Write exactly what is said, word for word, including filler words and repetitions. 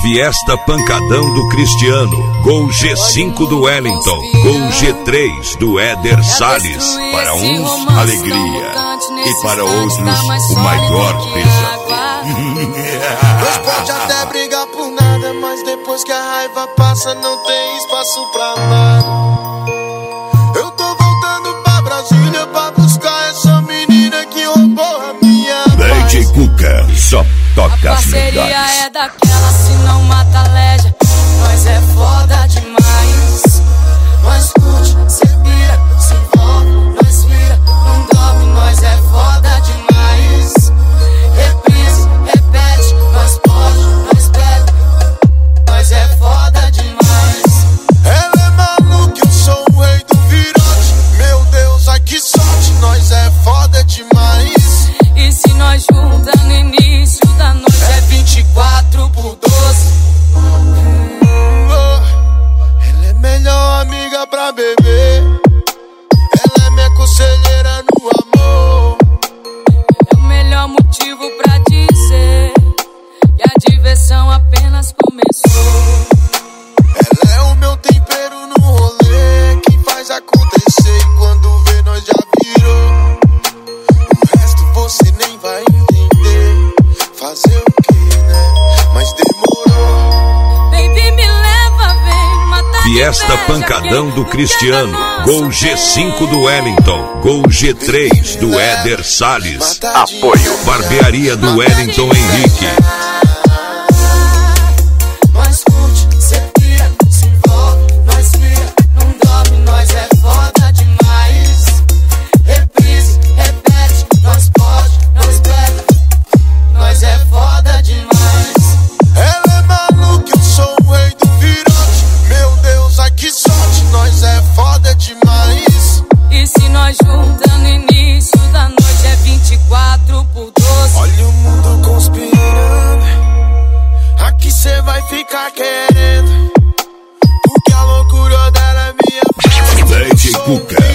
Fiesta Pancadão do Cristiano. Gol G cinco do Wellington. Gol G três do Éder Salles. Para uns, alegria. E para outros, o maior pesadelo. Nós pode até brigar por nada, mas depois que a raiva passa, não tem espaço pra nada. Eu tô voltando pra Brasília pra buscar essa menina que roubou a minha paz. D J Cuca, só toca as parceria melhores. é daquela, se não mata leja. Nós é foda demais. Nós curte, cê pira, se envolve, nós vira, não dorme, nós é foda demais. Reprise, repete, nós pode, nós bebe, nós é foda demais. Ela é maluca, eu sou o rei do virote. Meu Deus, ai que sorte, nós é foda demais. E se nós junta no início da noite é vinte e quatro por doze. Ela é melhor amiga pra beber. Ela é minha conselheira no amor. É o melhor motivo pra dizer que a diversão apenas começou. Ela é o meu tempero no rolê, quem faz acontecer e quando vê nós já virou. O resto você nem vai entender. Fazer o que, né? Mas demorou. Baby, me leva, vem matar de Fiesta inveja, Pancadão do quem Cristiano. quer Gol G cinco do Wellington. Gol G três do Éder Salles. Apoio Barbearia do Wellington Henrique. Nós curte, cê pira, se envolve, nós vira, não dorme, nós é foda demais. Reprise, repete, nós pode, nós bebe, nós é foda demais. Ela é maluca, eu sou o rei do virote. Meu Deus, ai que sorte, nós é foda demais. E se nós junta no início da noite é vinte e quatro por doze. Olha o mundo conspirando, aqui cê vai ficar querendo, porque a loucura dela é minha. D J Cuca.